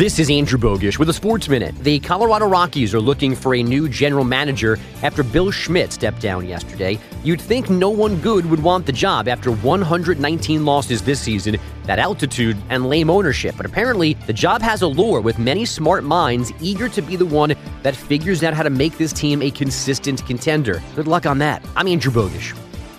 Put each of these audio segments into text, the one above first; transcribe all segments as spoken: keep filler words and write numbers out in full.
This is Andrew Bogish with a Sports Minute. The Colorado Rockies are looking for a new general manager after Bill Schmidt stepped down yesterday. You'd think no one good would want the job after one hundred nineteen losses this season, that altitude, and lame ownership. But apparently, the job has allure with many smart minds eager to be the one that figures out how to make this team a consistent contender. Good luck on that. I'm Andrew Bogish.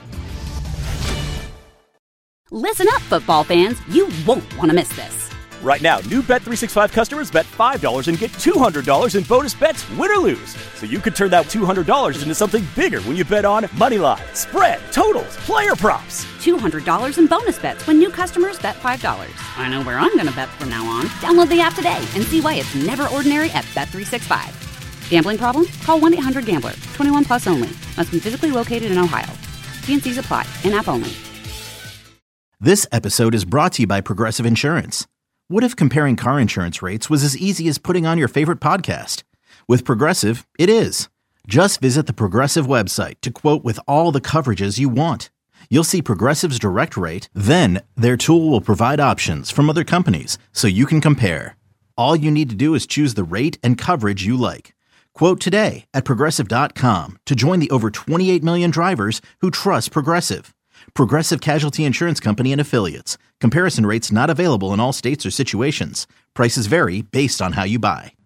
Listen up, football fans. You won't want to miss this. Right now, new Bet three sixty-five customers bet five dollars and get two hundred dollars in bonus bets, win or lose. So you could turn that two hundred dollars into something bigger when you bet on money line, spread, totals, player props. two hundred dollars in bonus bets when new customers bet five dollars. I know where I'm going to bet from now on. Download the app today and see why it's never ordinary at Bet three sixty-five. Gambling problem? Call one eight hundred gambler. twenty-one plus only. Must be physically located in Ohio. T and C's apply. In-app only. This episode is brought to you by Progressive Insurance. What if comparing car insurance rates was as easy as putting on your favorite podcast? With Progressive, it is. Just visit the Progressive website to quote with all the coverages you want. You'll see Progressive's direct rate, then their tool will provide options from other companies so you can compare. All you need to do is choose the rate and coverage you like. Quote today at Progressive dot com to join the over twenty-eight million drivers who trust Progressive. Progressive Casualty Insurance Company and Affiliates. Comparison rates not available in all states or situations. Prices vary based on how you buy.